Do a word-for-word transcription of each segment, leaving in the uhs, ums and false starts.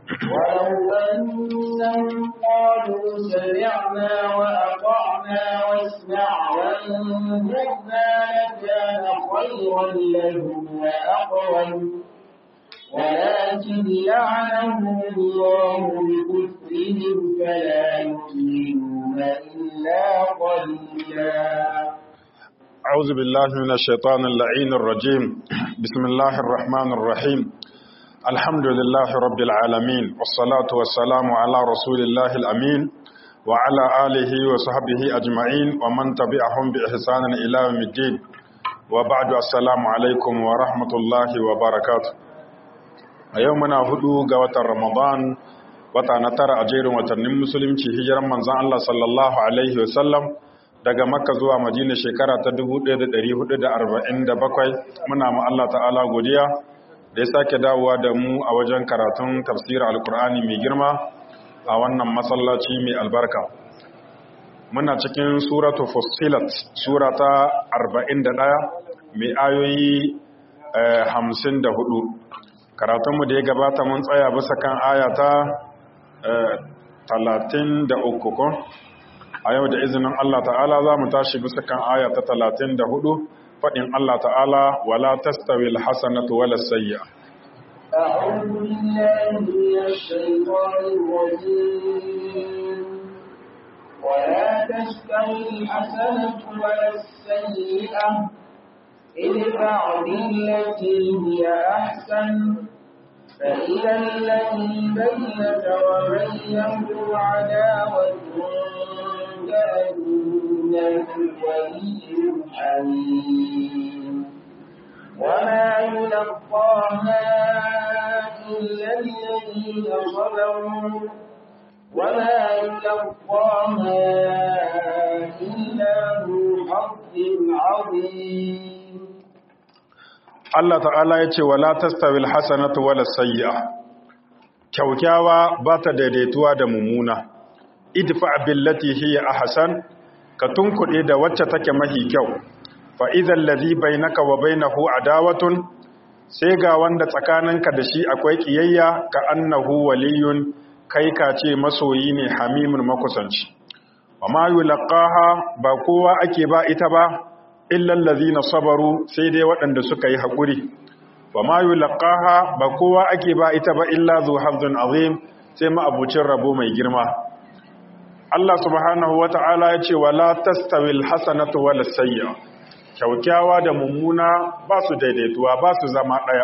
ولو أنهم قالوا سمعنا وأطعنا واسمع وانظرنا لكان خيرا لهم وأقوم ولكن لعنهم الله بكفرهم فلا يؤمنون إلا قليلا. أعوذ بالله من الشيطان اللعين الرجيم. بسم الله الرحمن الرحيم. الحمد لله رب العالمين، والصلاة والسلام على رسول الله الأمين وعلى آله وصحبه أجمعين ومن تبعهم بإحسان إلى يوم الدين، وبعد. السلام عليكم ورحمة الله وبركاته. يومنا هدو قوة رمضان وتنتر أجير وتنم مسلم هجرا من زان الله صلى الله عليه وسلم daga Makka zuwa Madina shekara ta dubu ɗaya da ɗari hudu da arba'in da bakwai. Muna ma Allah ta'ala godiya da ya sake dawowa da mu a wajen karatun tafsirin alkur'ani mai girma a wannan masallaci mai albarka. Muna cikin suratu Fussilat, sura ta arba'in da ɗaya mai ayoyi hamsin da hudu. Karatunmu da ya gabata mun tsaya bisa kan aya ta talatin da uku ko? A yau da izinin Allah ta'ala za mu tashi bisa kan aya ta talatin da hudu. فإن الله تعالى ولا تستوي الحسنة ولا السيئة. أعوذ بالله من الشيطان الرجيم. ولا تستوي الحسنة ولا السيئة ادفع بالتي هي أحسن فإذا الذي بينك وبينه عداوة كأنه ولي حميم وما يلقاها إلا الذين صبروا وما يلقاها إلا ذو حظ عظيم. Allah ta'ala ya ce wala tastawil hasanatu wala sayyi'a. Kyaukyawa ba ta daidaituwa da mummuna. Idfa billati hiya ahsan, ka tunkuɗe da wacce take mahi kyau. Fa idhal ladhi bainaka wa bainahu adawatun, sai ga wanda tsakaninka da shi akwai kiyayya ka annahu waliyun, kai ka ce masoyi ne hamimun makusanci. Wa ma yulqaha, ba kowa ake ba ita ba illa allazina sabaru, sai dai waɗanda suka yi haƙuri. Wa ma yulqaha, ba kowa ake ba ita ba illa zu hazzun azim, sai ma abucin rabo mai girma. Allah subhanahu wata'ala ya ce wala tastawil hasanatu wala sayyi'a. Kyaukyawa da mummuna ba su daidaituwa, ba su zama ɗaya.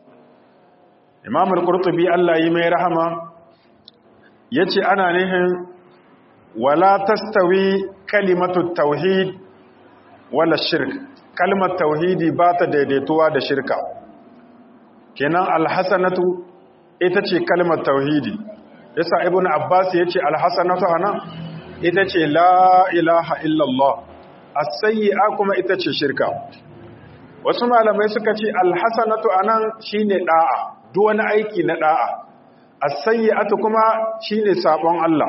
Imam al-Qurtubi Allah yi mai rahama yace ana nihin wala tastawi kalimatu tauhid wala shirk. Kalmar tauhidi ba ta daidaituwa da shirka. Kenan alhasanatu ita ce kalmar tauhidi. Yasa Ibn Abbas yace alhasanatu ana ita ce la ilaha illallah. As-sayyi'a kuma ita ce shirka. Wasu malamai suka ce alhasanatu anan shine da'a, duk wani aiki na da'a. As-sayyi'atu kuma shine sabon Allah.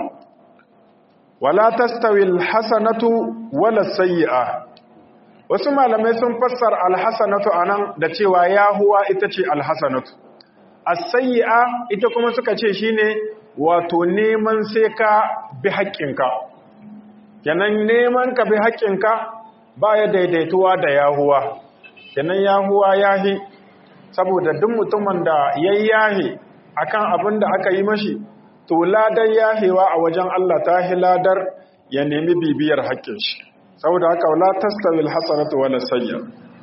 Wala tastawil hasanatu wala sayyi'a. Wasu malamai sun fassara alhasanatu anan da cewa yahuwa ita ce alhasanatu. As-sayyi'a ita kuma suka ce shine wato neman sai ka bi haƙƙinka. Kenan neman ka bi haƙƙinka baya daidaituwa da yahuwa. Kenan yahuwa yahi saboda duk mutumin da yayi yahi akan abin da aka yi mashi, to ladar yahewa a wajen Allah ta hiladar ya nemi bibiyar haƙƙin shi. Saboda haka wala tastawil hasanatu wala sayyi'a.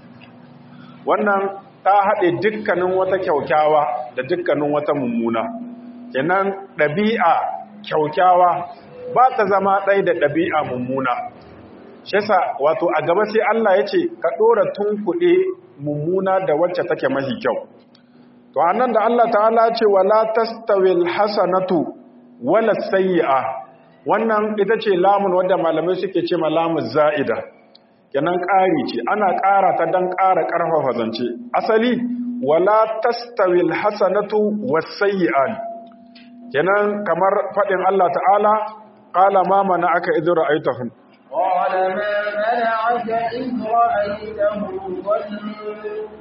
Wannan ta haɗe dukkanin wata kyaukyawa da dukkanin wata mummuna. Kenan ɗabi'a kyaukyawa ba ta zama ɗai da ɗabi'a mummuna. Shi yasa wato a gaba sai Allah ya ce ka ɗora tunkuɗe mummuna da wacce take mahi kyau. To anan da Allah ta'ala ce wala tastawil hasanatu wala sayyi'a, wannan ita ce lamun wadda malamai suke ce ma lamun za'ida. Kenan ƙari ce, ana ƙara ta don ƙara ƙarfafa zance. Asali wala tastawil hasanatu was sayyi'an. Kenan kamar faɗin Allah ta'ala qala ma mana'aka idh ra'aytahum قال ما منعك إذ رأيتهم ضلوا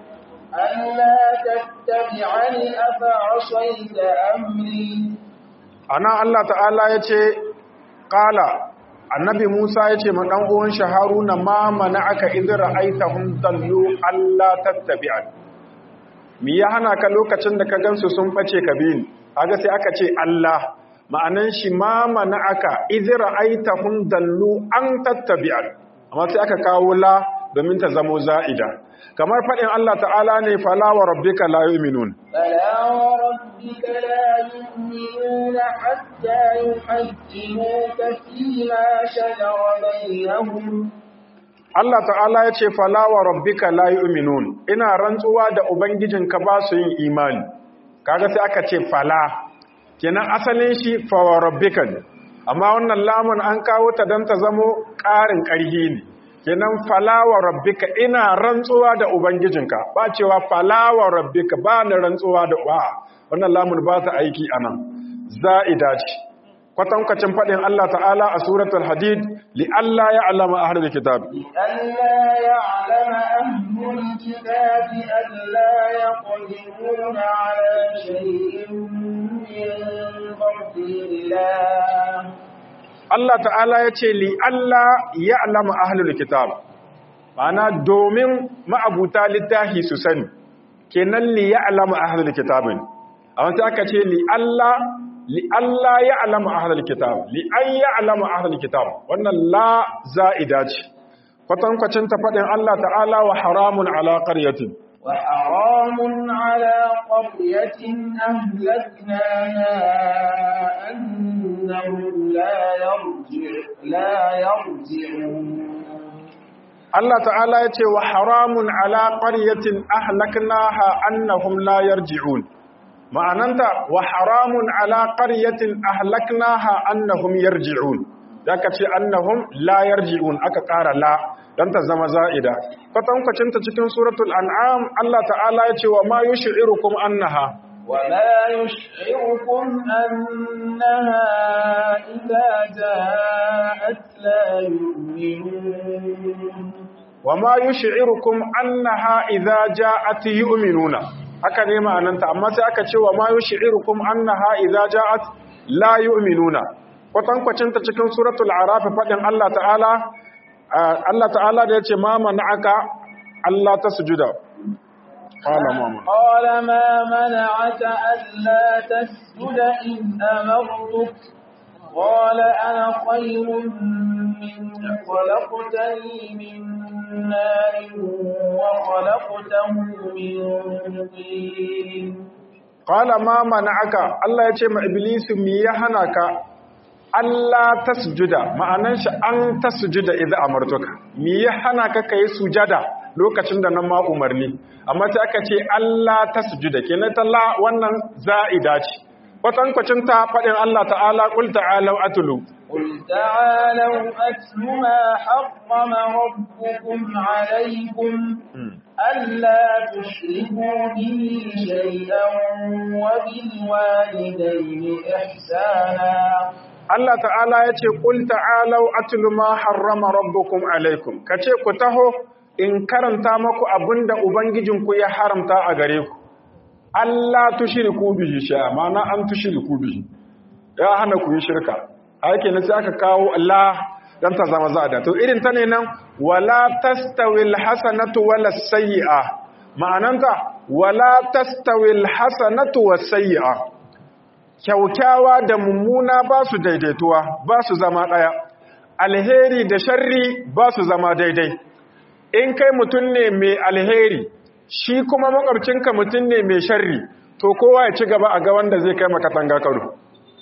ألا تتبعني أفعصيت أمري ana Allah ta'ala yace qala annabi Musa yace ma dan uwan shi Haruna ma mana'aka idh ra'aytahum dallu alla tattabi'an mi ya hana ka lokacin da ka gansu sun face ka bin kaga sai aka ce Allah ma'anan shi ma mana'aka idh ra'aytahum dallu an tattabi'an amma sai aka kawo la domin ta zamo za'ida kamar faɗin Allah ta'ala ne fala wa rabbika la yu'minun فلا وربك لا يؤمنون حتى يحكموك فيما شجر بينهم Allah ta'ala ya ce fala wa rabbika la yu'minun ina rantsuwa da ubangijinka ba su yin imani kaga sai aka ce fala kenan asalin shi fa wa rabbika amma wannan lamun an kawo ta dan ta zamo ƙarin ƙarhi ne kenan fala wa rabbika ina rantsuwa da ubangijinka ba cewa fala wa rabbika ba ni rantsuwa da ba wannan lamun ba ta aiki anan za'ida ce kwatankwacin faɗin Allah ta'ala a suratul hadid li alla ya'lama ahlul kitab ألا يعلم أهل الكتاب ألا يقدرون على شيء من فضل الله Allah ta'ala ya ce li alla ya'lama ahlul kitab ma'ana domin ma'abuta littafi su sani kenan li ya'lama ahlul kitab amma sai aka ce li alla li alla ya'lama ahlul kitab li an ya'lama ahlul kitab wannan la za'ida ce kwatankwacin ta faɗin Allah ta'ala wa haramun ala qaryatin وحرام على قرية أهلكناها أنهم لا يرجع لا يرجعون Allah ta'ala ya ce wa haramun ala qaryatin ahlaknaha annahum la yarji'un ma'ananta wa haramun ala qaryatin ahlaknaha annahum yarji'un zaka ce annahum la yarji'un aka ƙara la dan ta zama za'ida kwatankwacin ta cikin suratul an'am Allah ta'ala ya ce wa ma yush'irukum annaha wa ma yush'irukum annaha idza ja'at la yu'minun wa ma yush'irukum annaha idza ja'at yu'minuna haka ne ma'ananta amma sai aka ce wa ma yush'irukum annaha idza ja'at la yu'minuna kwatankwacin ta cikin suratul araf fadin Allah ta'ala Allah ta'ala da yace ma mana'aka Allah tasjuda qala ma qala ma mana'aka alla tasjuda in amartuk qala ana khayrun min khalaqtani min narin wa khalaqtahu min tin qala ma mana'aka Allah yace ma iblisu mi ya hana ka Allah tasjuda ma'anan shi an tasjuda idza amartuka me ya hana ka kai sujada lokacin da nan ma umarni amma sai aka ce Allah tasjuda kenan ta la wannan za'ida ce kwatankwacin ta fadin Allah ta'ala qul ta'alu atlu qul ta'alu atlu ma harrama rabbukum alaykum alla tushriku bihi shay'an wa bil walidayni ihsana Allah ta'ala ya ce, ƙul ta'alau atlu ma harrama rabbukum alaikum, ka ce ku taho in karanta maku abinda Ubangijinku ya haramta a gare ku. Allah tushiriku bihi sha, mana an tushiriku bihi, ya hana ku yi shirka. Aiki na sai aka kawo Allah don ta zama za'ada. To irin ta ne nan, wala tastawil hasanatu wala sayyi'a, ma'ananta, wala tastawil hasanatu wa sayyi'a. Kyaukyawa da mummuna ba su daidaituwa ba su zama ɗaya alheri da sharri ba su zama daidai in kai mutum ne mai alheri shi kuma makwabcinka mutum ne mai sharri to kowa ya ci gaba a ga wanda zai kai makatanga karo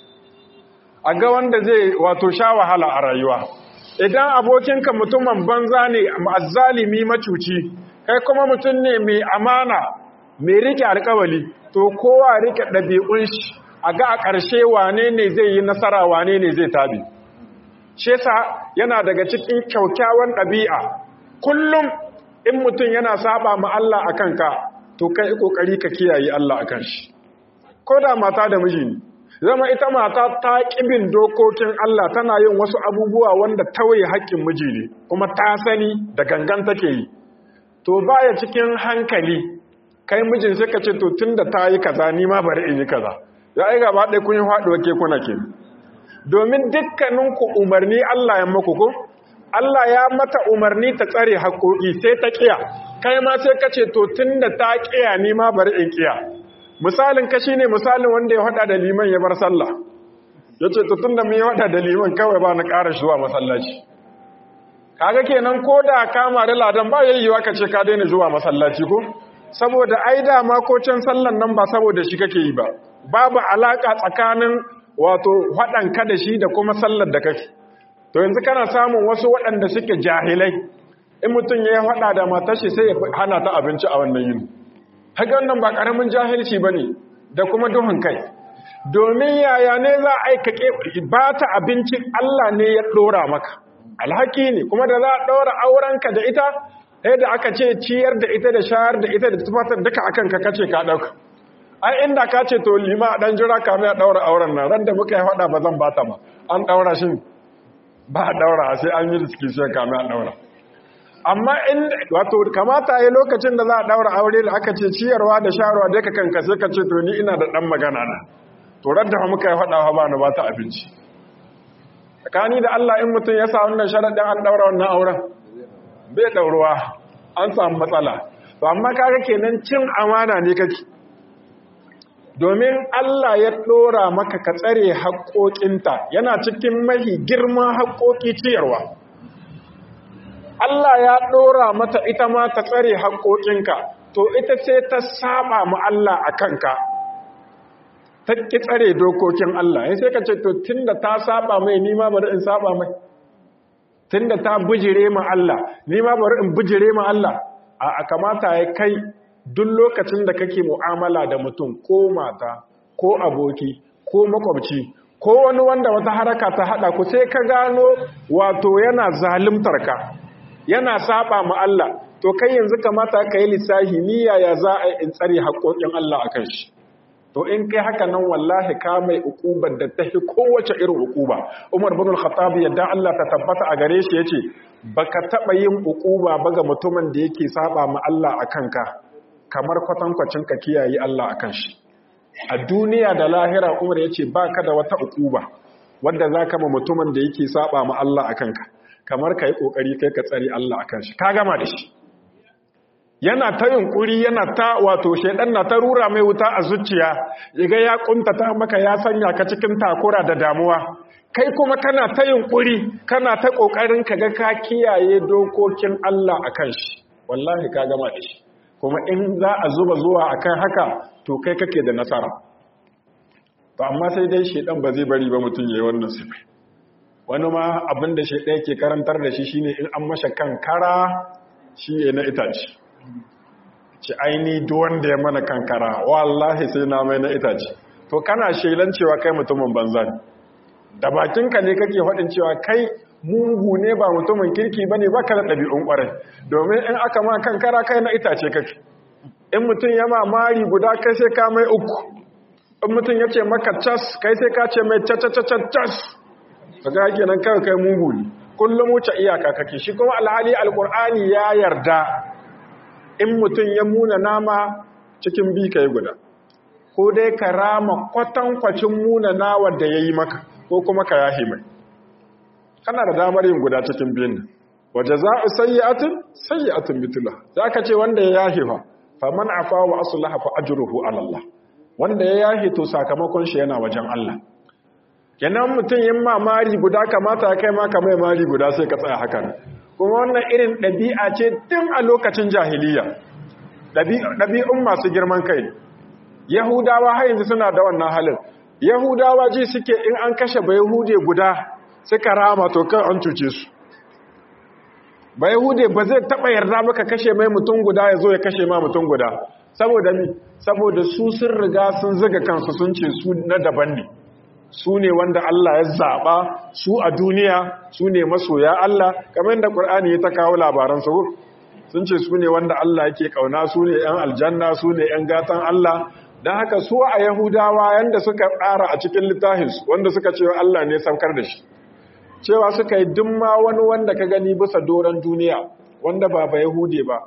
a ga wanda zai wato sha wahala a rayuwa idan abokinka mutumin banza ne azzalimi macuci kai kuma mutum ne mai amana mai rike alkawali to kowa rike ɗabi'un shi a ga a ƙarshe wane ne zai yi nasara wane ne zai tabi shi yasa yana daga cikin kyaukyawan ɗabi'a kullum in mutum yana saba ma Allah a kanka to kai kokari ka kiyaye Allah a kan shi ko da mata da miji ne zama ita mata ta ƙibin dokokin Allah tana yin wasu abubuwa wanda tawaye haƙƙin miji ne kuma ta sani da gangan take yi to baya cikin hankali kai mijin sai ka ce to tunda ta yi kaza ni ma bari in yi kaza ya ai gaba ɗaya kun yi haɗuwa ke kuna ke domin dukkaninku umarni Allah ya muku ko Allah ya mata umarni ta tsare haƙoƙi sai ta ƙiya kai ma sai ka ce to tunda ta ƙiya ni ma bari in ƙiya misalin ka shine misalin wanda ya haɗa da liman ya bar sallah yace to tunda mun yi haɗa da liman kawai ba na ƙara zuwa masallaci kaga kenan ko da kama da ladan ba yayyuwa ka ce ka daina zuwa masallaci ko saboda ai da ma ko can sallan nan ba saboda shi kake yi ba babu alaka tsakanin wato haɗan ka da shi da kuma sallar da kake to yanzu kana samun wasu waɗanda suke jahilai in mutum ya haɗa da matar shi sai ya hana ta abinci a wannan yini haka wannan ba ƙaramin jahilci bane da kuma duhun kai domin yaya ne za a aikake ba ta abinci Allah ne ya ɗora maka alhaki ne kuma da za a ɗaura aurenka da ita sai da aka ce ciyar da ita da shayar da ita da tufatar duka akan ka kace ka ɗauka ai inda ka ce to lima dan jira ka mai ɗaura auren nan ran da muka yi faɗa ba zan bata ba an ɗaura shi ba a ɗaura sai an yi riski sai ka mai ɗaura amma in wato kamata yi lokacin da za a ɗaura aure da aka ce ciyarwa da shayarwa duka kanka sai ka ce to ni ina da ɗan magana na to ran da muka yi faɗa ba na bata abinci tsakani da Allah in mutum ya sa wannan sharaɗin an ɗaura wannan auren bai ɗauruwa an samu matsala to amma kaga kenan cin amana ne kake domin Allah ya ɗora maka ka tsare haƙoƙinta yana cikin mahi girman haƙoƙi ciyarwa Allah ya ɗora mata ita ma ta tsare haƙoƙinka to ita ce ta saba ma Allah a kanka ta ki tsare dokokin Allah ya sai ka ce to tunda ta saba mai nima bari in saba mai tunda ta bijire ma Allah nima bari in bijire ma Allah a kamata ya kai duk lokacin da kake mu'amala da mutum ko mata ko aboki ko makwabci ko wani wanda wata haraka ta hada ku sai ka gano wato yana zalimtar ka yana saba ma Allah to kai yanzu kamata ka yi lissahi niyya ya za a in tsare haƙoƙin Allah akan shi to in kai haka nan wallahi ka mai ukubar da ta fi kowace irin ukuba Umar bin al-Khattab yadda Allah ta tabbata a gare shi yace baka taba yin ukuba ba ga mutumin da yake saba ma Allah akan ka kamar kwatankwacin ka kiyaye Allah akan shi a duniya da lahira Umar yace baka da wata ukuba wanda zaka ma mutumin da yake saba ma Allah akan ka kamar kai kokari kai ka tsare Allah akan shi ka gama da shi yana ta yunkuri yana ta wato shedan na ta rura mai wuta a zuciya yaga ya kuntata maka ya sanya ka cikin takura da damuwa kai kuma kana ta yunkuri kana ta kokarin kaga ka kiyaye dokokin Allah akan shi wallahi ka gama da shi kuma in za a zuba zuwa akan haka to kai kake da nasara to amma sai dai shedan ba zai bari ba mutun yayi wannan sifi wani ma abinda shedan yake karantar da shi shine in an masha kankara shi ne na itace ci aini wanda ya mana kankara wallahi sai na mai na itace to kana shelan cewa kai mutumin banza ne da bakinka ne kake faɗin cewa kai mugu ne ba mutumin kirki bane baka da ɗabi'un ƙwarai domin in aka ma kankara kai na itace kake in mutum ya ma mari guda kai sai ka mai uku in mutum ya ce maka cas kai sai ka ce mai cas ka ga kenan kai kai mugu ne kullum wuce iyaka kake shi kuma alhali alqur'ani ya yarda in mutum ya muna nama cikin bi kai guda ko dai ka rama kwatankwacin muna nawar da yayi maka ko kuma ka yahi mai kana da damar yin guda cikin biyun nan wa jazaa'u sayyi'atin sayyi'atun mithluha zaka ce wanda ya yahi fa faman afa wa aslaha fa ajruhu ala Allah wanda ya yahi to sakamakon shi yana wajen Allah kenan mutum yin mamari guda kamata kai ma ka mai mari guda sai ka tsaya hakan kuma wannan irin ɗabi'a ce tun a lokacin jahiliya ɗabi'un masu girman kai yahudawa har yanzu suna da wannan halin yahudawa ji suke in an kashe ba yahude guda suka rama to kan an cuce su ba yahude ba zai taɓa yarda maka kashe mai mutum guda ya zo ya kashe ma mutum guda saboda mi saboda su sun riga sun zaga kansu sun ce su na daban ne su ne wanda Allah ya zaɓa su a duniya su ne masoya Allah kamar yadda Qur'ani ya ta kawo labaran su sun ce su ne wanda Allah yake kauna su ne ‘yan aljanna su ne ‘yan gatan Allah don haka su a Yahudawa yanda suka tsara a cikin littafinsu wanda suka ce Allah ne saukar da shi cewa suka yi dimma wani wanda ka gani bisa doron duniya wanda ba ba Yahude ba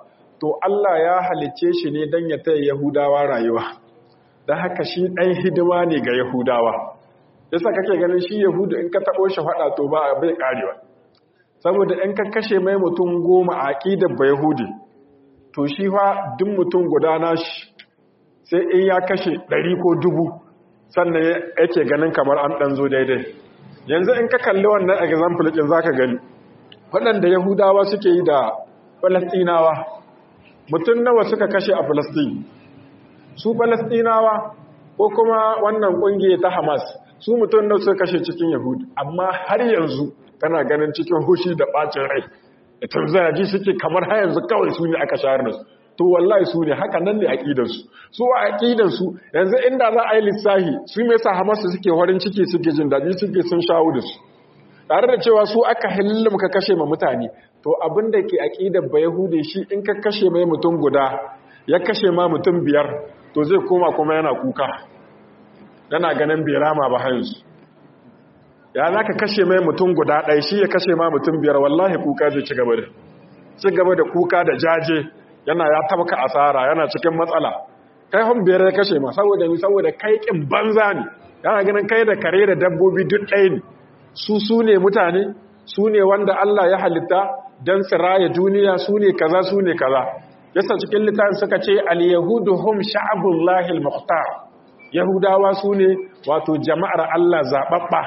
to Allah ya halicce shi ne don ya taya Yahudawa rayuwa, don haka shi ɗan hidima ne ga Yahudawa. Yasa kake ganin shi Yahudu in ka taɓo shi faɗa to ba bai ƙarewa, saboda in ka kashe mai mutum goma a aƙidar ba Yahudi, to shi fa duk mutum guda na shi sai in ya kashe ɗari ko dubu sannan yake ganin kamar an ɗan zo daidai. Yanzu in ka kalli wannan example ɗin za ka gani waɗanda Yahudawa suke yi da Falastinawa, mutum nawa suka kashe a Falastin? Su Falastinawa ko kuma wannan ƙungiyar ta Hamas, su mutum nawa suka kashe cikin Yahudu, amma har yanzu kana ganin cikin hushi da ɓacin rai da tanzanaji suke kamar har yanzu kawai su ne aka shahar da su. To wallahi su ne haka nan ne aƙidansu. Su a aƙidansu yanzu inda za a yi lissahi su me yasa Hamas suke farin ciki suke jin daɗi suke sun shawo da su. Tare da cewa su aka hillim ka kashe ma mutane, to abin da ke aƙidar ba Yahudi shi in ka kashe mai mutum guda ya kashe ma mutum biyar to zai koma kuma yana kuka, yana ganin bai rama ba hanzu. Ya za ka kashe mai mutum guda ɗaya shi ya kashe ma mutum biyar, wallahi kuka zai ci gaba da ci gaba da kuka da jaje, yana ya tabka asara, yana cikin matsala. Kai hon biyar ya kashe ma saboda ni saboda kai kin banza ne, yana ganin kai da kare da dabbobi duk ɗaya ne. Su su ne mutane, su ne wanda Allah ya halitta don tsiraya duniya, su ne kaza su ne kaza. Yasa cikin littafin suka ce al-yahudu hum sha'abullahi al-mukhtar, Yahudawa su ne wato jama'ar Allah zaɓaɓɓa.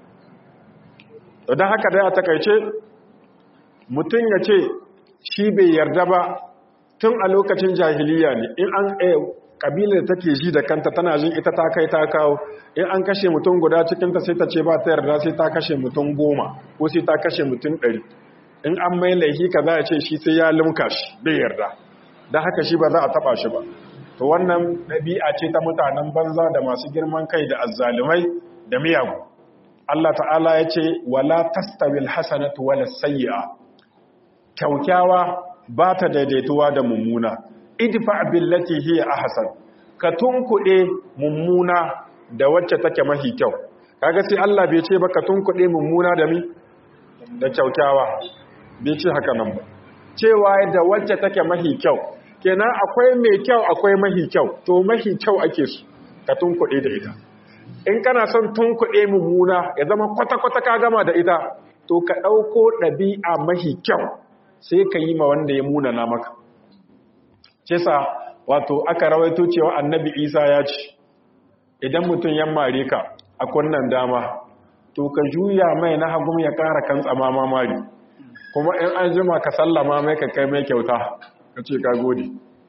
Don haka da ya takaice mutum ya ce shi bai yarda ba tun a lokacin jahiliya ne, in an kabilar da take ji da kanta tana jin ita ta kai ta kawo, in an kashe mutum guda cikinta sai ta ce ba ta yarda sai ta kashe mutum goma ko sai ta kashe mutum ɗari. In an mai laifi ka za a ce shi sai ya limka shi bai yarda, don haka shi ba za a taɓa shi ba. To wannan ɗabi'a ce ta mutanen banza da masu girman kai da azzalumai da miyagu. Allah ta'ala ya ce wala tastawil hasanatu wala sayyi'a, kyaukyawa ba ta daidaituwa da mummuna. Idfa billati hiya ahsan, ka tunkuɗe mummuna da wacce take mahi kyau. Kaga sai Allah bai ce ba ka tunkuɗe mummuna da mi da kyaukyawa, bai ce haka nan ba, cewa da wacce take mahi kyau. Kenan akwai mai kyau akwai mahi kyau, to mahi kyau ake su ka tunkuɗe da ita. In kana son tunkuɗe mummuna ya zama kwata-kwata ka gama da ita, to ka ɗauko ɗabi'a mahi kyau sai ka yi ma wanda ya munana maka. Cesa wato aka rawaito cewa annabi Isa ya ce idan mutum ya mare ka a kunnan dama, to ka juya mai na hagun ya ƙara kan tsama mamari, kuma in an jima ka sallama mai ka kai mai kyauta ka ce ka gode.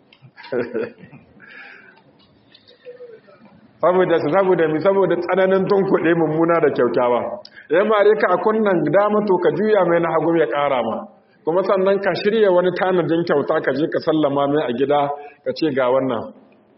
saboda su saboda mi saboda tsananin tunkuɗe mummuna da kyautawa. Ya mare ka a kunnan dama, to ka juya mai na hagun ya ƙara ma, kuma sannan ka shirya wani tanadin kyauta ka je ka sallama mai a gida ka ce ga wannan.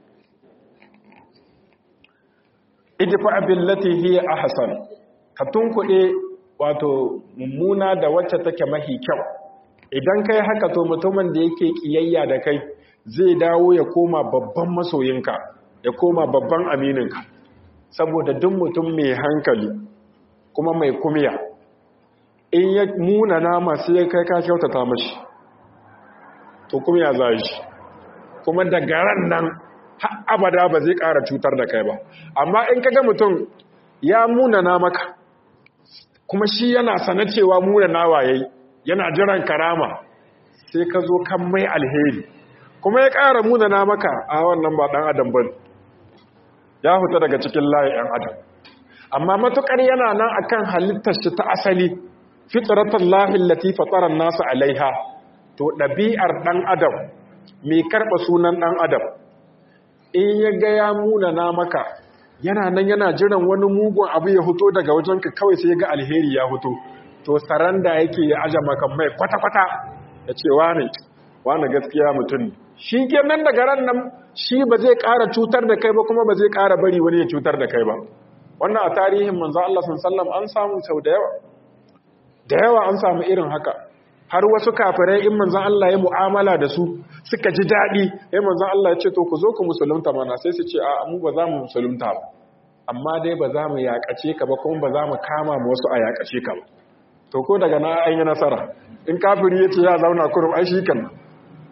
idfa billati hiya ahsan, ka tunkuɗe wato mummuna da wacce take mahi kyau. Idan kai haka to mutumin da yake kiyayya da kai zai dawo ya koma babban masoyinka, ya koma babban amininka. Saboda duk mutum mai hankali kuma mai kumiya, in ya muna nama sai ya kai ka kyautata mashi, to kuma ya za shi, kuma daga ran nan har abada ba zai ƙara cutar da kai ba. Amma in ka ga mutum ya muna na maka kuma shi yana sana cewa muna nawa yayi, yana jiran karama, sai ka zo kan mai alheri kuma ya ƙara muna na maka, a wannan ba ɗan adam bane, ya fita daga cikin layin ɗan adam. Amma matukar yana nan akan halittar shi ta asali, fitratan lahi lati fatara nasu alaiha, to ɗabi'ar ɗan adam mai karɓa sunan ɗan adam, in ya ga ya munana maka, yana nan yana jiran wani mugun abu ya fito daga wajenka, kawai sai ya ga alheri ya fito, to saranda yake ya aje maka mai kwata-kwata, ya ce wane wane gaskiya mutum. Shi kenan daga ran nan shi ba zai ƙara cutar da kai ba, kuma ba zai ƙara bari wani ya cutar da kai ba. Wannan a tarihin manzo Allah sallallahu alaihi wasallam an samu sau da yawa da yawa an samu irin haka. Har wasu kafirai in manzon Allah ya mu'amala da su suka ji daɗi, sai manzon Allah ya ce to ku zo ku musulunta mana, sai su ce a mu ba za mu musulunta ba, amma dai ba za mu yaƙace ka ba, kuma ba za mu kama mu wasu a yaƙace ka ba. To ko daga na an yi nasara, in kafiri ya ce ya zauna kurum ai shi kan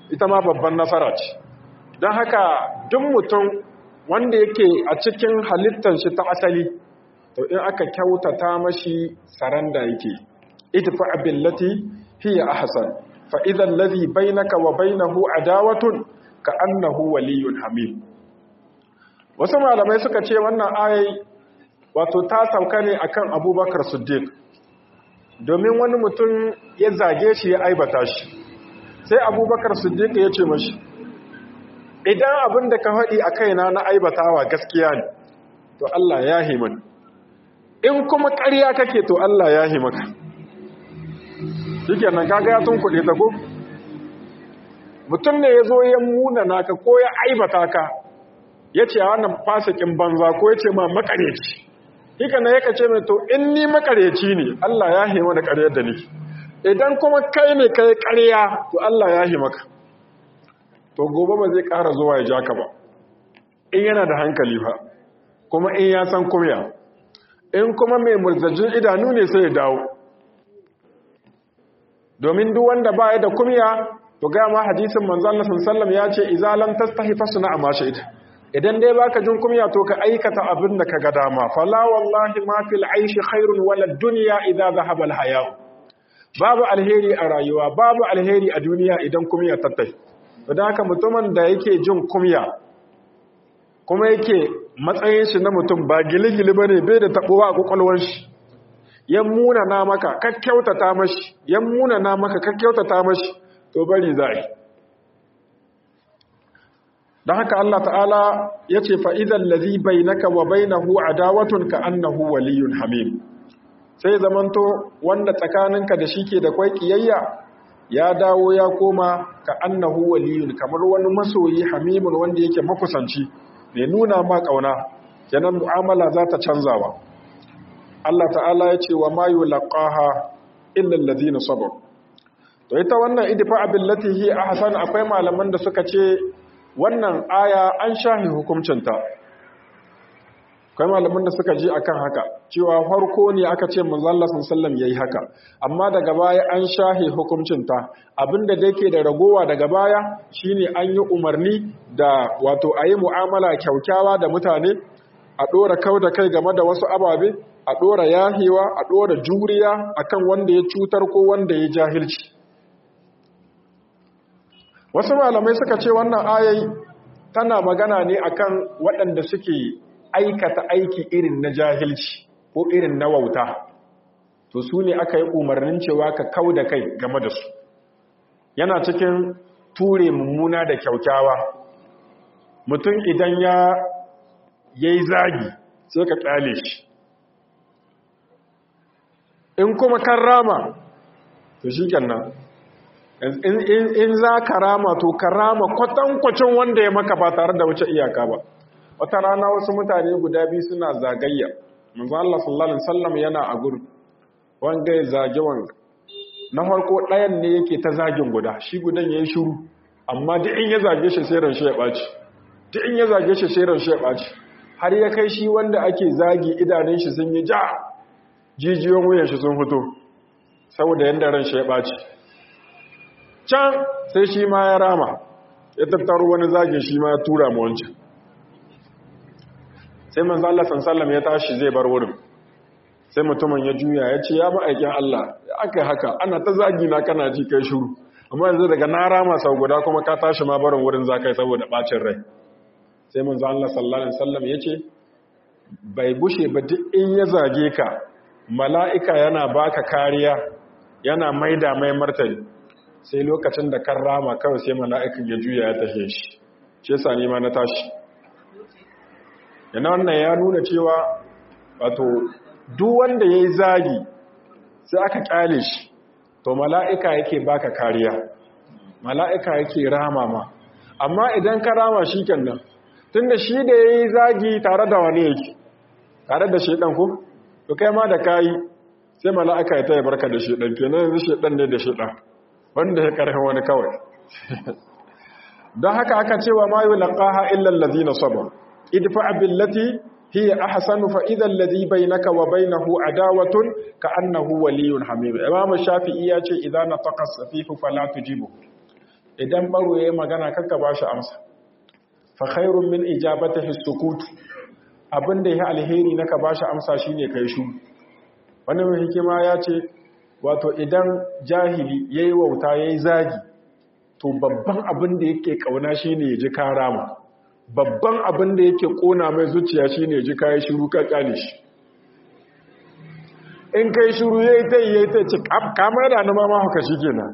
ita ma babban nasara ce. Don haka duk mutum wanda yake a cikin halittar shi ta asali, to in aka kyautata mashi saranda yake, idfa billati hiya ahsan fa idhan alladhi bainaka wa bainahu adawatun ka annahu waliyyun hamim. Wasu malamai suka ce wannan ayai wato ta sauka ne akan Abubakar Siddiq, domin wani mutum ya zage shi ya aibata shi, sai Abubakar Siddiq ya ce mashi, idan abin da ka faɗi a kaina na aibatawa gaskiya ne, to Allah ya himan, in kuma ƙarya kake to Allah ya himaka. Shike nan kaga ya tun kuɗe ta ko? Mutum ne ya zo ya muna naka ko ya aibata ka, ya ce a wannan fasikin banza ko ya ce ma makareci. Hika na yaka ce mai to in ni makareci ne, Allah ya hima da ƙaryar da nake. Idan kuma kai ne kai ƙarya, to Allah ya himaka. To gobe ba zai ƙara zuwa ya ja ka ba, in yana da hankali ba, kuma in ya san kumya. In kuma mai murzajin idanu ne sai ya dawo. Domin duk wanda ba ya da kumya, to ga ma hadisin manzo Allah sallallahu alaihi wasallam ya ce idza lam tastahi fasna ma sha'ita. Idan dai baka jin kumya to ka aikata abin da kaga dama. Fala wallahi ma fil aishi khairun wala dunya idza dhahaba al haya. Babu alheri a rayuwa, babu alheri a duniya idan kumya ta tafi. Don haka mutumin da yake jin kumya kuma yake matsayin shi na mutum ba gili-gili bane bai da tabuwa a kokolwan shi. Yan muna na maka kakkyautata mashi, yan muna na maka kakkyautata mashi, to bari zai. Don haka Allah ta'ala ya ce fa'izan lazi bai naka wa bai na hu adawatun ka annahu waliyun hamim. Sai zamanto wanda tsakaninka da shi ke da kwai ƙiyayya ya dawo ya koma ka annahu waliyun kamar wani masoyi hamimun wanda yake makusanci mai nuna ma ƙauna, kenan mu'amala za ta canzawa. Allah ta'ala ya ce wa ma yulqaha illa allazina sabar. To ita wannan idfa billati hi ahsan, akwai malaman da suka ce wannan aya an shahi hukuncinta. Akwai malaman da suka ji akan haka cewa farko ne aka ce manzo Allah sallallahu alaihi wasallam yayi haka, amma daga baya an shahi hukuncinta. Abinda da yake da ragowa daga baya shine an yi umarni da wato ayi mu'amala kyaukyawa da mutane, a dora kauda kai game da wasu ababe, a dora yahewa, a dora juriya akan wanda ya cutar ko wanda ya jahilci. Wasu malamai suka ce wannan ayayi tana magana ne akan waɗanda suke aikata aiki irin na jahilci ko irin na wauta. To su ne aka yi umarnin cewa ka kau da kai game da su. Yana cikin ture mummuna da kyaukyawa. Mutum idan ya yi zagi sai ka ƙyale shi. In kuma kan rama, to shi kenan. in za ka rama to ka rama kwatankwacin wanda ya maka ba tare da wuce iyaka ba. Wata rana wasu mutane guda biyu suna zagayya, manzo Allah sallallahu alaihi wasallam yana a gurin, wanga ya zage wanga. Na farko ɗayan ne yake ta zagin guda, shi gudan yayi shiru, amma duk in ya zage shi sai ran shi ya baci, duk in ya zage shi sai ran shi ya baci, har ya kai shi wanda ake zagi idanun shi sun yi ja, jijiyoyin wuyan shi sun fito saboda yanda ran shi ya baci. Can sai shi ma ya rama, ya tattaro wani zagin shi ma ya tura mu wancan. Sai manzo Allah sallallahu ya tashi zai bar wurin. Sai mutumin ya juya ya ce ya ma'aikin Allah, aka haka ana ta zagi na kana ji kai shiru, amma yanzu daga na rama sau guda kuma ka tashi ma barin wurin zakai saboda bacin rai. Sai manzo Allah sallallahu alaihi wasallam ya ce bai gushe ba duk in ya zage ka, mala'ika yana baka kariya, yana maida mai martani. Sai lokacin da kan rama kawai sai mala'ikan ya juya ya tashe shi, shi yasa ni ma na tashi. Yana wannan ya nuna cewa wato duk wanda ya yi zagi sai aka kyale shi, to mala'ika yake baka kariya, mala'ika yake rama ma. Amma idan ka rama shi kenan, tun da shi da ya yi zagi tare da wani yake, tare da shaidan ko? To kai ma da kayi sai mala'ika ya taya barka da shaidan, kenan yanzu shaidan ne da shaidan, wanda ya karfi wani kawai. Don haka aka cewa ma yi laƙaha illal lazina sabar. idfa billati hiya ahsanu fa idha alladhi bainaka wa bainahu adawatun ka annahu waliyyun hamim. Imam Shafi'i ya ce idza nataqa as-safihu fala tujibu, idan baro yayi magana kakka ba shi amsa fa khairun min ijabatihi sukut abinda yake alheri naka ba shi amsa shine kai shu wannan mai hikima ya ce wato idan jahili yayi wauta yayi zagi to babban abin da yake kauna shine ya ji karama babban abin da yake kona mai zuciya shine ya ji kai shiru ka kale shi in kai shiru yayi ta yayi ta ci kamar da na mama haka shikenan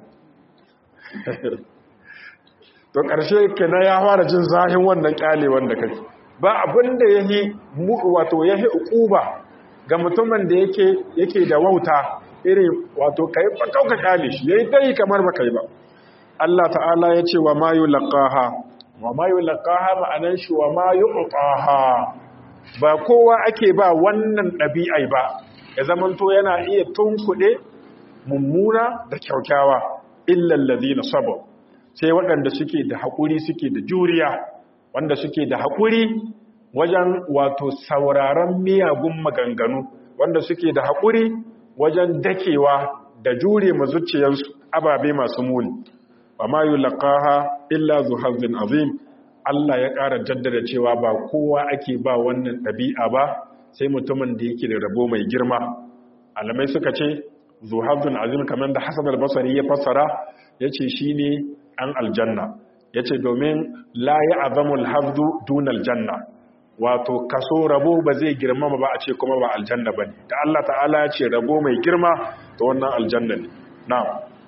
to karshe kenan ya fara jin zahin wannan kyale wanda kake ba abin da yahi wato yahi ukuba ga mutumin da yake yake da wauta irin wato kai ba kauka kyale shi yayi dai kamar ba kai ba Allah ta'ala ya ce wa ma yulqaha wa ma yulqaha ma'anan shi wa ma yuqtaha ba kowa ake ba wannan dabi'ai ba ya zamanto yana iya tunkuɗe mummuna da kyaukyawa illal ladina sabar sai waɗanda suke da haƙuri suke da juriya wanda suke da haƙuri wajen wato sauraron miyagun maganganu wanda suke da haƙuri wajen dakewa da jure ma zuciyarsu ababe masu muni wa ma yulqaha illa zu hazzin azim Allah ya ƙara jaddada cewa ba kowa ake ba wannan ɗabi'a ba sai mutumin da yake da rabo mai girma alamai suka ce zu hazzin azim kamar da Hasan al-Basri ya fassara yace shine an aljanna yace domin la ya'zamul hazdu dunal janna wato kaso rabo ba zai girmama ba a ce kuma ba aljanna bane da Allah ta'ala ya ce rabo mai girma to wannan aljanna ne na'am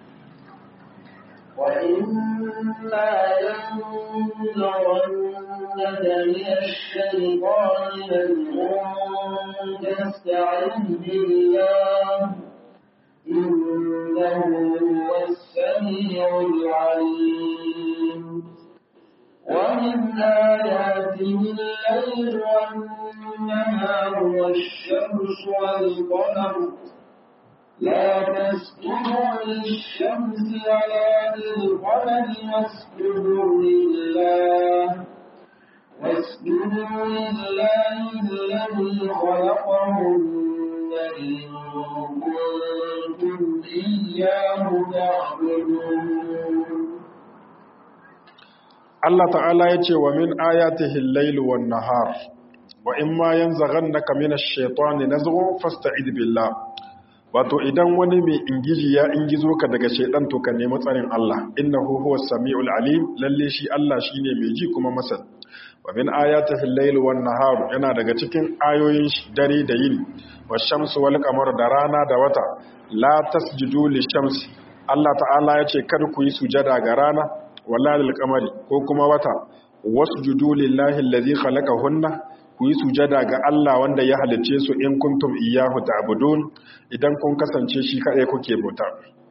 wa inna yanzurannaka min ash-shaytani nazghun fasta'idh billah innahu huwas sami'ul 'alim ومن آياته الليل والنهار والشمس والقمر لا تسجدوا للشمس ولا للقمر واسجدوا لله واسجدوا لله الذي خلقهن إن كنتم إياه تعبدون. Allah ta'ala ya ce wa min ayatihi al-layl wan nahar wa imma yanzaghannaka minash shaitani nazghun fasta'id billah wato idan wani mai ingiji ya ingizo ka daga shaitan to ka nemi tsarin Allah innahu huwas samiul alim lalle shi Allah shine mai ji kuma masan wa min ayatihi al-layl wan nahar yana daga cikin ayoyin dare da yini wash-shamsu wal qamar da rana da wata la tasjudu lish-shamsi Allah ta'ala ya ce kada ku yi sujada ga rana wala lil qamari ko kuma wata wasjudu lillahi allazi khalaqahunna ku yi sujada ga Allah wanda ya halicce su in kuntum iyyahu ta'budun idan kun kasance shi kadai kuke bauta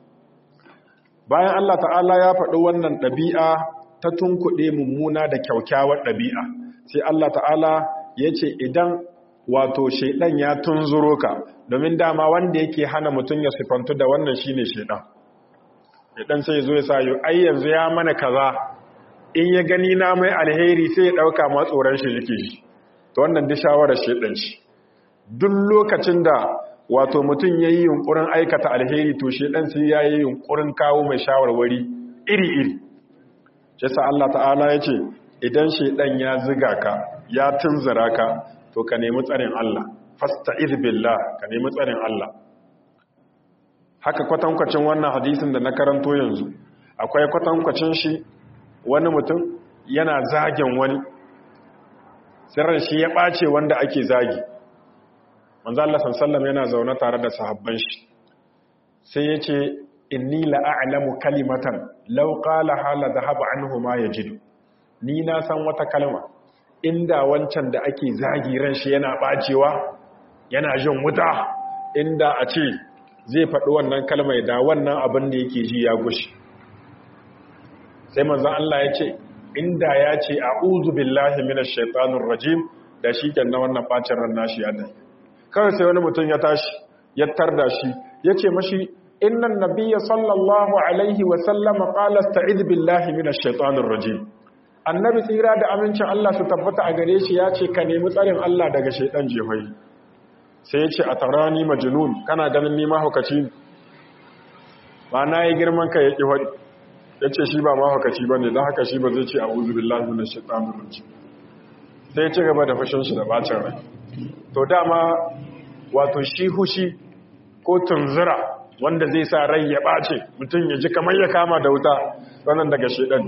bayan Allah ta'ala ya faɗi wannan ɗabi'a ta tunkuɗe mummuna da kyaukyawar ɗabi'a sai Allah ta'ala ya ce idan wato shaidan ya tunzuro ka domin dama wanda yake hana mutum ya sifantu da wannan shine shaidan idan sai zo ya sayo ai yanzu ya mana kaza in ya gani na mai alheri sai ya dauka ma tsoron shi yake shi to wannan da shawarar shedan shi duk lokacin da wato mutum yayi yunkurin aikata alheri to shedan sai yayi yunkurin kawo mai shawarwari iri iri yasa Allah ta'ala yace idan shedan ya ziga ka ya tunzura ka to ka nemi tsarin Allah fasta'iz billah ka nemi tsarin Allah haka kwatankwacin wannan hadisin da na karanto yanzu akwai kwatankwacin shi wani mutum yana zagin wani sirrin shi ya ɓace wanda ake zagi manzo Allah sallallahu yana zaune tare da sahabban shi sai ya ce inni la'alamu kalimatan law qala hala dhahaba anhu ma yajidu ni na san wata kalma inda wancan da ake zagi ran shi yana ɓacewa yana jin wuta inda a ce zai faɗi wannan kalmai da wannan abin da yake ji ya gushi sai manzon Allah ya ce inda ya ce a'udhu billahi minash shaitanir rajim da shi kenan wannan bacin ran nashi ya dai kawai sai wani mutum ya tashi ya tarda shi ya ce mashi innan nabiyya sallallahu alaihi wa sallam qala ista'id billahi minash shaitanir rajim annabi tsira da amincin Allah su tabbata a gare shi ya ce ka nemi tsarin Allah daga shaitan jehoi sai ya ce a tarani majnun kana ganin ni mahaukaci ba na yi girman ka ya ƙi haɗi ya ce shi ba mahaukaci ba ne don haka shi ba zai ce a uzu billahi na shaitanin rajim sai ya ci gaba da fashin shi da bacin rai to dama wato shi hushi ko tunzura wanda zai sa rai ya ɓace mutum ya ji kamar ya kama da wuta wannan daga shaidan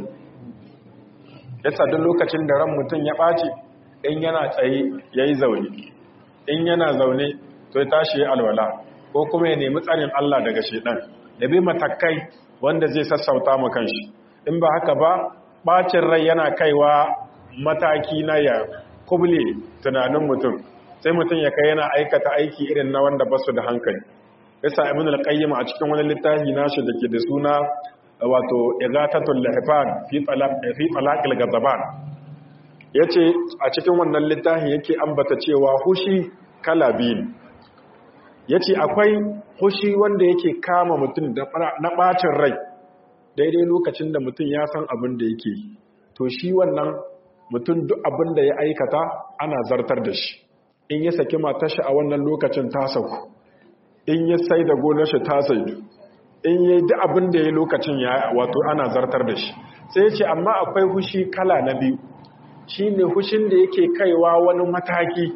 yasa duk lokacin da ran mutum ya ɓace in yana tsaye ya yi zaune in yana zaune to ya tashi ya alwala ko kuma ya nemi tsarin Allah daga shaidan ya bi matakai wanda zai sassauta mu kanshi in ba haka ba ɓacin rai yana kaiwa mataki na ya kuble tunanin mutum sai mutum ya kai yana aikata aiki irin na wanda basu da hankali yasa ibn al-qayyim a cikin wani littafi nashi dake da suna wato igatatul lahfan fi talaq fi talaqil ghadaban yace a cikin wannan littafin yake ambata cewa hushi kala biyu yace akwai hushi wanda yake kama mutum na bacin rai daidai lokacin da mutum ya san abin da yake to shi wannan mutum duk abin da ya aikata ana zartar da shi in ya saki matashi a wannan lokacin ta sauku in ya sai da gonar shi ta saidu in ya yi duk abin da ya lokacin ya wato ana zartar da shi sai ce amma akwai hushi kala na biyu shi ne hushin da yake kaiwa wani mataki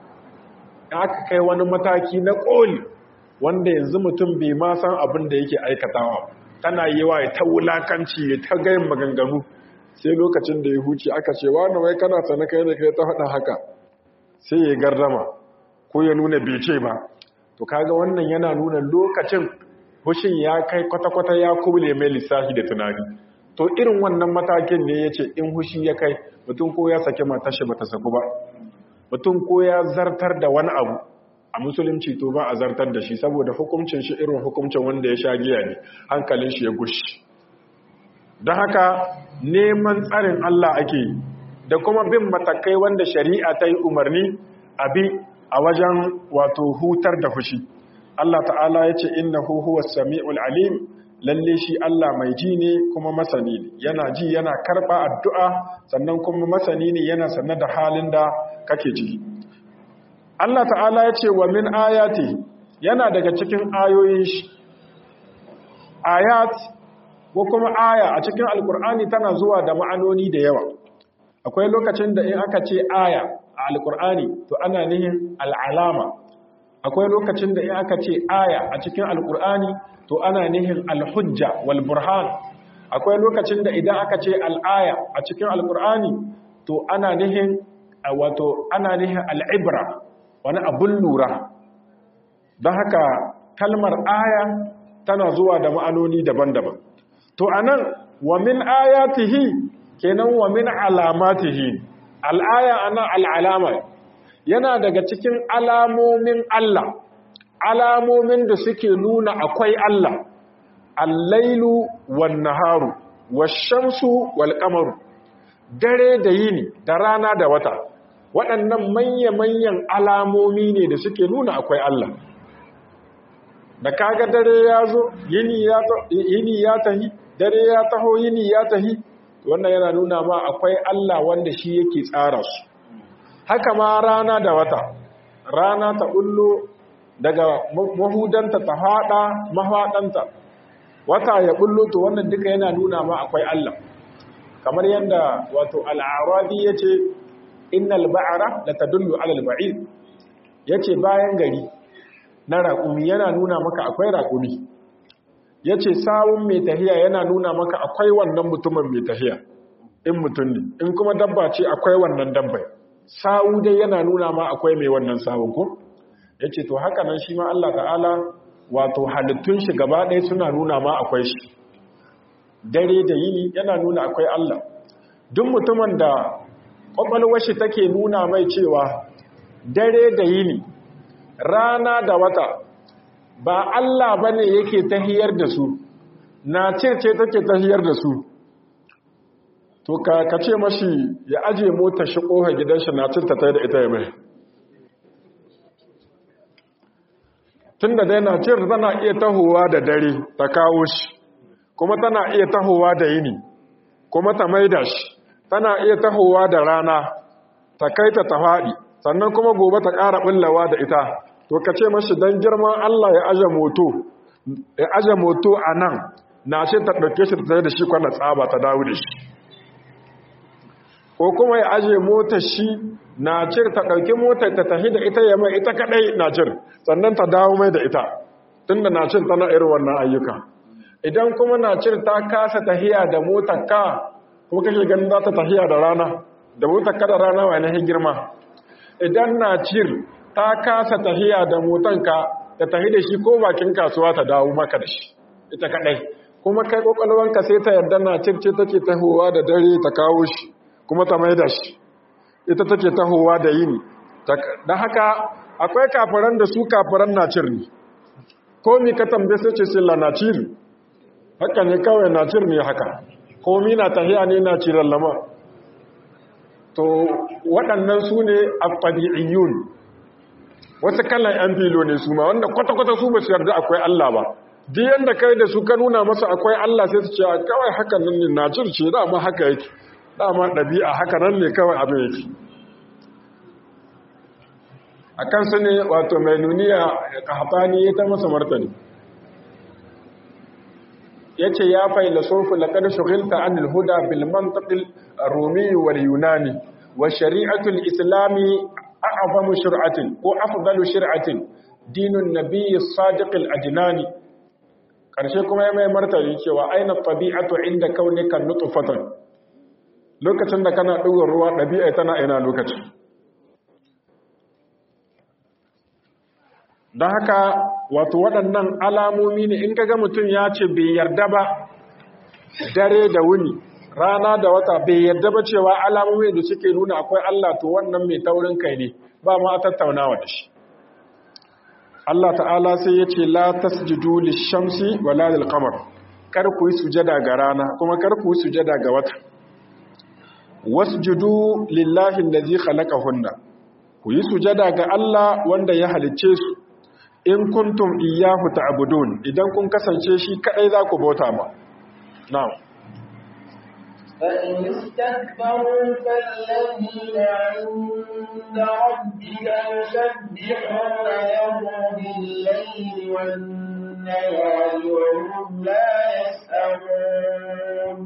aka kai wani mataki na ƙoli wanda yanzu mutum bai ma san abin da yake aikatawa tana yi wa ya ta wulakanci ya ta gayin maganganu sai lokacin da ya huce aka ce wani wai kana sana kai da kai ta faɗa haka sai ya gardama ko ya nuna bece ba to kaga wannan yana nuna lokacin hushin ya kai kwata-kwata ya kubule mai lissafi da tunani to irin wannan matakin ne ya ce in hushi ya kai mutum ko ya sake matashi ba ta saku ba mutum ko ya zartar da wani abu a musulunci to ba a zartar da shi saboda hukuncin shi irin hukuncin wanda ya sha giya ne hankalin shi ya gushi don haka neman tsarin Allah ake da kuma bin matakai wanda shari'a ta yi umarni a bi a wajen wato hutar da fushi Allah ta'ala ya ce innahu huwas sami'ul alim lalle shi Allah mai ji ne kuma masani ne yana ji yana karba addu'a sannan kuma masani ne yana sanar da halin da kake ji Allah ta'ala ya ce wa min ayati yana daga cikin ayoyin shi ayat ko kuma aya a cikin alkur'ani tana zuwa da ma'anoni da yawa akwai lokacin da in aka ce aya a alkur'ani to ana nihin al'alama akwai lokacin da in aka ce aya a cikin alkur'ani to ana nihin alhujja wal burhan akwai lokacin da idan aka ce al'aya a cikin alkur'ani to ana nihin wato ana nihin al'ibra wani abun lura don haka kalmar aya tana zuwa da ma'anoni daban-daban to anan wa min ayatihi kenan wa min alamatihi al'aya ana al'alama yana daga cikin alamomin Allah alamomin da suke nuna akwai Allah al-lailu wan naharu wash-shamsu wal qamaru dare da yini da rana da wata waɗannan manya-manyan alamomi ne da suke nuna akwai Allah da kaga dare ya zo yini ya yini ya tahi dare ya taho yini ya tahi wannan yana nuna ma akwai Allah wanda shi yake tsara su haka ma rana da wata rana ta bullo daga mahudanta ta hada mahadanta wata ya bullo to wannan duka yana nuna ma akwai Allah kamar yanda wato al-arabi yace innal ba'ra la tadullu ala al-ba'id yace bayan gari na raƙumi yana nuna maka akwai raƙumi yace sawun mai tahiya yana nuna maka akwai wannan mutumin mai tahiya in mutum ne in kuma dabba ce akwai wannan dabbai sawu dai yana nuna ma akwai mai wannan sawun ko yace to haka nan shi ma Allah ta'ala wato halittun shi gaba ɗaya suna nuna ma akwai shi dare da yini yana nuna akwai Allah duk mutumin da kwakwalwar shi take nuna mai cewa dare da yini rana da wata ba Allah bane yake tahiyar da su na ce ce take tahiyar da su to ka kace mashi ya aje motar shi koha gidan shi na cinta ta da ita ya mai tunda dai na cin tana iya tahowa da dare ta kawo shi kuma tana iya tahowa da yini kuma ta maida shi tana iya tahowa da rana ta kai ta ta faɗi sannan kuma gobe ta ƙara ɓullawa da ita to ka ce mashi don girman Allah ya aje moto ya aje moto a nan na ce ta ɗauke shi ta tsaye da shi kwana tsaba ta dawo da shi, ko kuma ya aje motar shi na cir ta ɗauki motar ta tafi da ita ya mai ita kaɗai na cir sannan ta dawo mai da ita tunda na cir tana irin wannan ayyuka. Idan kuma na cir ta kasa tahiya da motar ka kuma kake ganin za ta tahiya da rana da motar ka da rana wa ne girma. Idan na cir ta kasa tahiya da motar ka ta tahi da shi ko bakin kasuwa ta dawo maka da shi ita kaɗai, kuma kai ƙwaƙwalwanka sai ta yarda na cir ce take tahowa da dare ta kawo shi kuma ta maida shi, ita take tahowa da yini. Da haka akwai kafiran da su kafiran nacir ne, komi ka tambaye sai ce silla nacir, haka ne kawai nacir ne haka, komi na tahiya ne naciran lama. To waɗannan su ne al-tabi'iyyun, wasu kalan yan filo ne su ma wanda kwata-kwata su ba su yarda akwai Allah ba. Duk yanda kai da su ka nuna masa akwai Allah sai su ce kawai haka nan ne nacir ce dama haka yake. Dama ɗabi'a haka nan ne kawai abin yake. A kansu ne wato mai nuniya ƙahatani ya ta masa martani, ya ce ya faila sofi laƙar shugilta an ilhuda bilmantaƙil romi wal yunani wa shari'atul islami a abamu shir'atin ko afdalu shir'atin dinun nabiyyi sadiqil ajinani. Ƙarshe kuma ya mai martani cewa aina tabi'atu inda kaunika nutfatan, lokacin da kana ɗugar ruwa ɗabi'a tana ina lokaci. Don haka wato waɗannan alamomi ne in kaga mutum ya ce bai yarda ba dare da wuni rana da wata bai yarda ba cewa alamomi da suke nuna akwai Allah, to wannan mai taurin kai ne ba ma a tattaunawa da shi. Allah ta'ala sai ya ce la tasjudu lish-shamsi wala lil-qamar, kar ku yi sujada ga rana kuma kar ku yi sujada ga wata. Wasjudu lillahi allazi khalaqahunna, ku yi sujada ga Allah wanda ya halicce su. In kuntum iyyahu ta'budun, idan kun kasance shi kadai za ku bauta ma. Na'am. Fa in istakbaru fallazina 'inda rabbika yusabbihuna lahu bil-layli wan-nahari wa hum la yas'amun.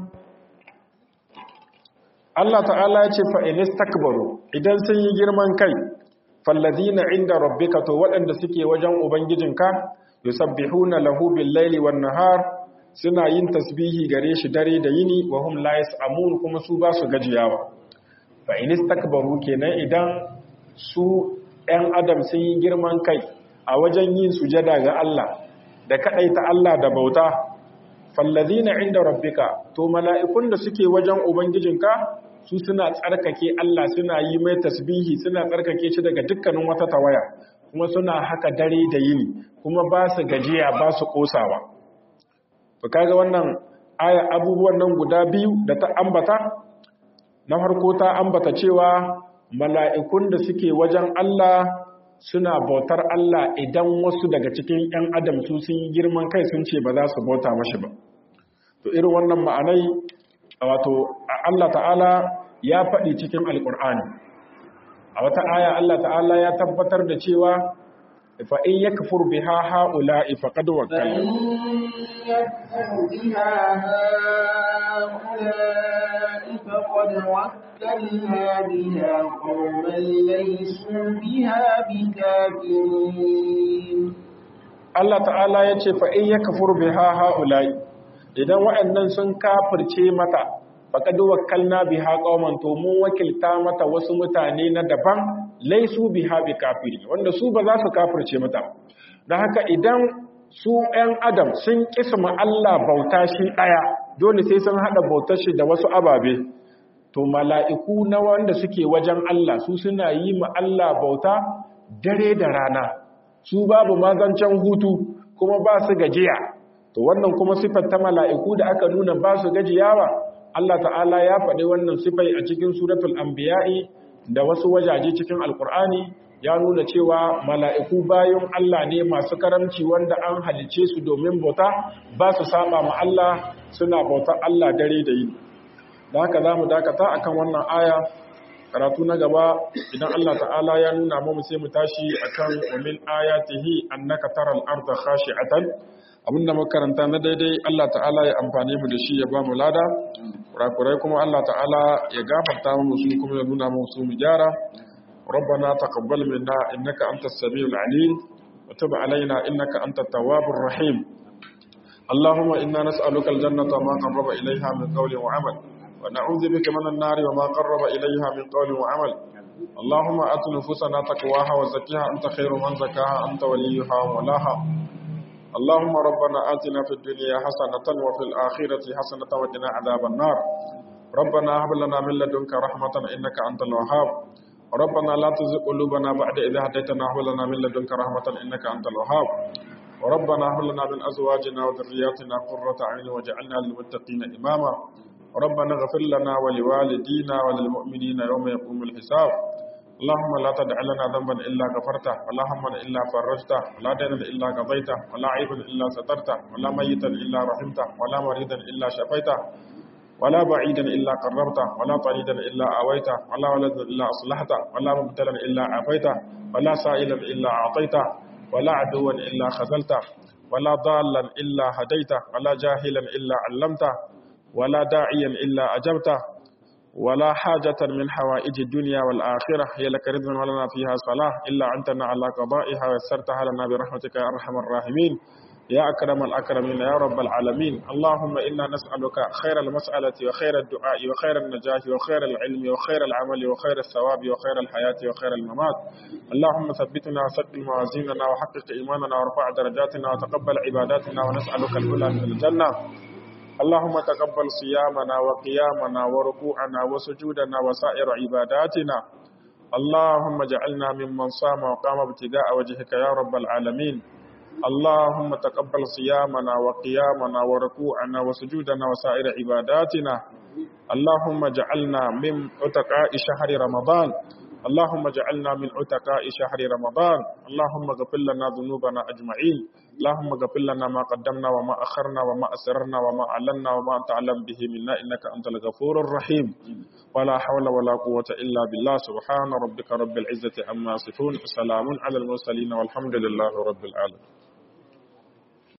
Allah ta'ala ya ce fa in istakbaru, idan sun yi girman kai, fallazina inda rabbika, to waɗanda suke wajen ubangijinka yusabbihuna lahu bil-laili wan-nahar, suna yin tasbihi gare shi dare da yini wa hum la yas'amun, kuma su ba su gajiyawa. Fa in istakbaru kenan idan su ɗan adam sun yi girman kai a wajen yin sujada ga Allah da kadaita Allah da bauta, fallazina inda rabbika, to mala'ikun da suke wajen ubangijinka su suna tsarkake Allah, suna yi mai tasbihi, suna tsarkake shi daga dukkanin wata tawaya, kuma suna haka dare da yini, kuma ba su gajiya ba su kosawa. To kaga wannan aya abubuwan nan guda biyu da ta ambata, na farko ta ambata cewa mala'ikun da suke wajen Allah suna bautar Allah idan wasu daga cikin ‘yan adam su sun yi girman kai sun ce ba za su bauta mashi ba. To irin wannan ma'anai wato Allah ta'ala ya faɗi cikin alƙur'ani. A wata aya Allah ta'ala ya tabbatar da cewa fa in yakfur biha haula'i faqad wakkalna فقد وكلنا بها قوما ليسوا بها بكافرين. Allah ta'ala ya ce fa in yakfur biha haula'i, idan waɗannan sun kafirce mata faqad wakkalna biha qauman, to mun wakilta mata wasu mutane na daban laisu biha bikafiri, wanda su ba za su kafirce mata. Dan haka idan su ɗan adam sun kisma Allah bauta shi ɗaya, dole sai sun haɗa bautar shi da wasu ababe, to mala'iku na wanda suke wajen Allah su suna yi ma Allah bauta dare da rana, su babu mazancen hutu kuma ba su gajiya. To wannan kuma sifar ta mala'iku da aka nuna ba su gajiyawa, Allah ta'ala ya faɗi wannan sifai a cikin suratul anbiya'i da wasu wajaje cikin alkur'ani, ya nuna cewa mala'iku bayan Allah ne masu karamci wanda an halice su domin bauta, ba su saba ma Allah, suna bautar Allah dare da yini. Da haka za mu dakata akan wannan aya, karatu na gaba idan Allah ta'ala ya nuna mu sai mu tashi akan wa min ayatihi annaka taral arda khashi'atan abinda makaranta na daidai Allah ta'ala ya amfane mu da shi ya ba mu lada kurakurai kuma Allah ta'ala ya gafarta mu su kuma ya nuna mu su mu gyara ربنا تقبل منا إنك أنت السميع العليم وتب علينا إنك أنت التواب الرحيم اللهم إنا نسألك الجنة ما قرب إليها من قول وعمل ونعوذ بك من النار وما قرب إليها من قول وعمل اللهم آت نفوسنا تقواها وزكيها أنت خير من زكاها أنت وليها ومولاها اللهم ربنا آتنا في الدنيا حسنة وفي الآخرة حسنة وقنا عذاب النار ربنا هب لنا من لدنك رحمة إنك أنت الوهاب ربنا لا تزغ قلوبنا بعد إذ هديتنا وهب لنا من لدنك رحمة إنك أنت الوهاب وربنا هب لنا من أزواجنا وذرياتنا قرة أعين واجعلنا للمتقين إماما ربنا اغفر لنا ولوالدينا وللمؤمنين يوم يقوم الحساب اللهم لا تدع لنا ذنبا إلا غفرته ولا هما إلا فرجته ولا دينا إلا قضيته ولا عيبا إلا سترته ولا ميتا إلا رحمته ولا مريضا إلا شفيته ولا بعيدا إلا قربته ولا طريدا إلا آويته ولا ولدا إلا أصلحته ولا مبتلا إلا عافيته ولا سائلا إلا أعطيته ولا عدوا إلا خذلته ولا ضالا إلا هديته ولا جاهلا إلا علمته ولا داعيا إلا أجبته ولا حاجة من حوائج الدنيا والآخرة هي لك رضا ولنا فيها صلاح إلا أنتنا على قضائها ويسرتها لنا برحمتك يا أرحم الراحمين يا أكرم الأكرمين يا رب العالمين اللهم إنا نسألك خير المسألة وخير الدعاء وخير النجاة وخير العلم وخير العمل وخير الثواب وخير الحياة وخير الممات اللهم ثبتنا وثقل موازيننا وحقق إيماننا وارفع درجاتنا وتقبل عباداتنا ونسألك الأولى من الجنة اللهم تقبل صيامنا وقيامنا وركوعنا وسجودنا وسائر عباداتنا اللهم اجعلنا ممن صام وقام ابتغاء وجهك يا رب العالمين اللهم تقبل صيامنا وقيامنا وركوعنا وسجودنا وسائر عباداتنا اللهم اجعلنا من عتقاء شهر رمضان اللهم اجعلنا من عتقاء شهر رمضان اللهم اغفر لنا ذنوبنا أجمعين اللهم اغفر لنا ما قدمنا وما أخرنا وما أسررنا وما أعلنا وما أنت أعلم به منا إنك أنت الغفور الرحيم ولا حول ولا قوة إلا بالله سبحان ربك رب العزة عما يصفون سلام على المرسلين والحمد لله رب العالمين